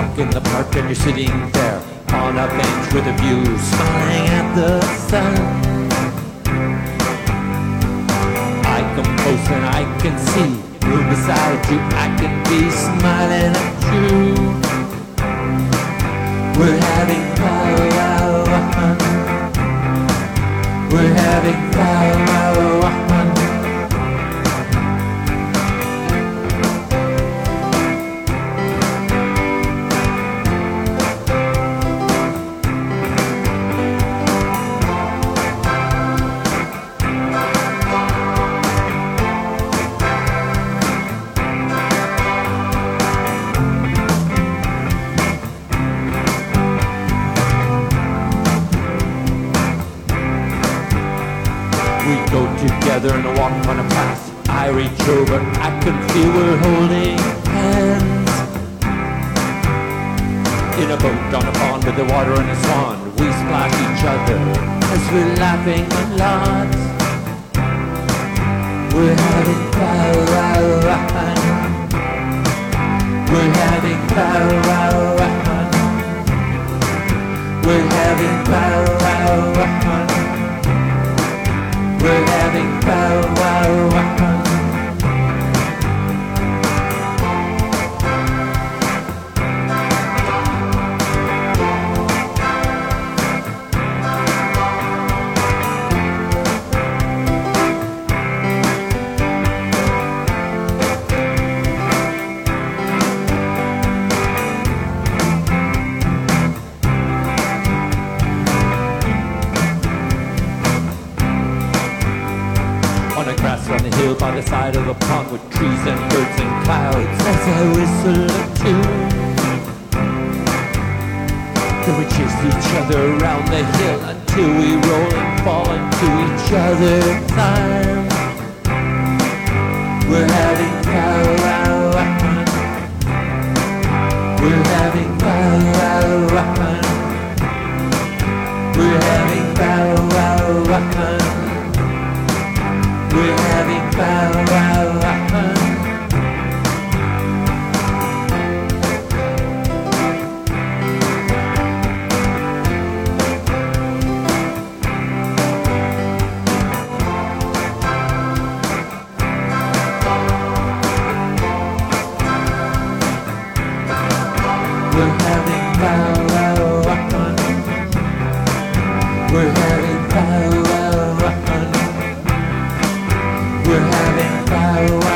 walk in the park and you're sitting there on a bench with a view, smiling at the sun. I come close and I can see you beside you. I can be smiling at you. We're having powwow. We're having powwow. We go together and walk on a path. I reach over, I can feel we're holding hands. In a boat on a pond with the water and a swan, we splash each other as we're laughing a lot. We're having powwow. We're having powwow. We're having powwow. We're having powwow. On a grass on the hill by the side of a pond with trees and birds and clouds, as I whistle a tune. Then we chase each other around the hill until we roll and fall into each other's arms. We're having powwow. We're having powwow. We're having powwow. We're having powwow. We're having powwow. We're having powwow. We're having powwow.